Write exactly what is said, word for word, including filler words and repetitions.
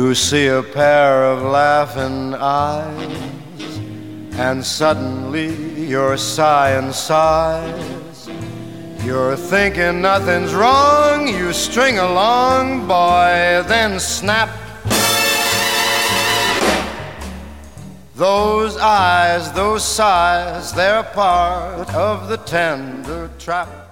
You see a pair of laughing eyes, and suddenly you're sighing sighs. You're thinking nothing's wrong, you string along, boy, then snap. Those eyes, those sighs, they're part of the tender trap.